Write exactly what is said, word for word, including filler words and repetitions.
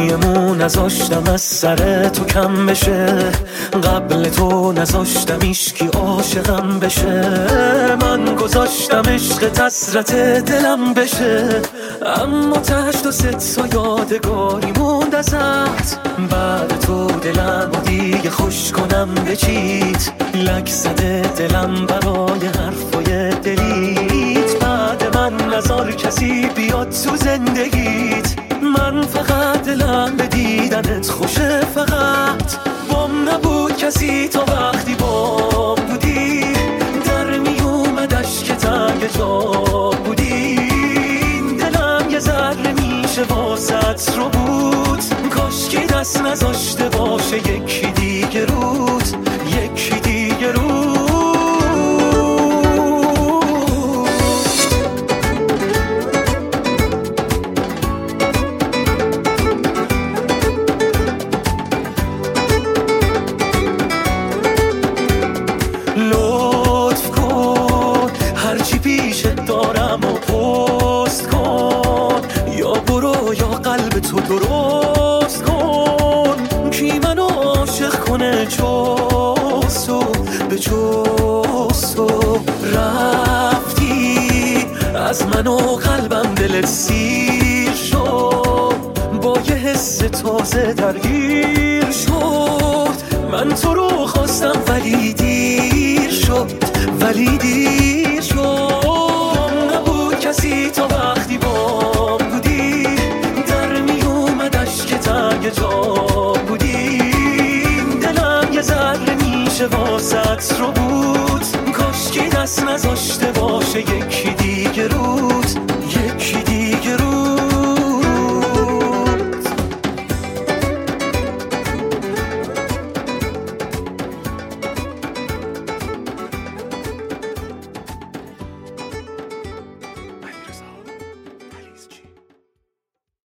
موی نذاشتم از سر تو کم بشه، قبل تو نذاشتم ایشکی عاشقم بشه. من گذاشتم عشق حسرت دلم بشه، اما تهش تو ست تا یادگاری موند ازت. بعد تو دلم و دیگه خوش کنم به چیت، لک زده دلم برای حرفای دلیت. بعد من نذار کسی بیاد تو زندگیت، من فقط دلم به دیدنت خوشه. فقط بام نبود کسی تا وقتی بام بودی، در می اومدش که تنگ جا بودی. دلم یه ذره میشه واسط رو بود، کاش که دست نذاشته باشه یکی دیگه رود، یکی دیگه رود. لطف کن هرچی پیشت دارم و پست کن، یا برو یا قلب تو درست کن. کی منو عاشق کنه جستو به جستو؟ رفتی از من و قلبم دلت سیر شد، با یه حس تازه درگیر شد. من تو رو خواستم ولی دیر شد، ولی دیر شد. نبود کسی تا وقتی بام بودی، در می اومدش که تنگ جا بودی. دلم یه ذره میشه واسط رو بود، کاش که دست نذاشته باشه یکی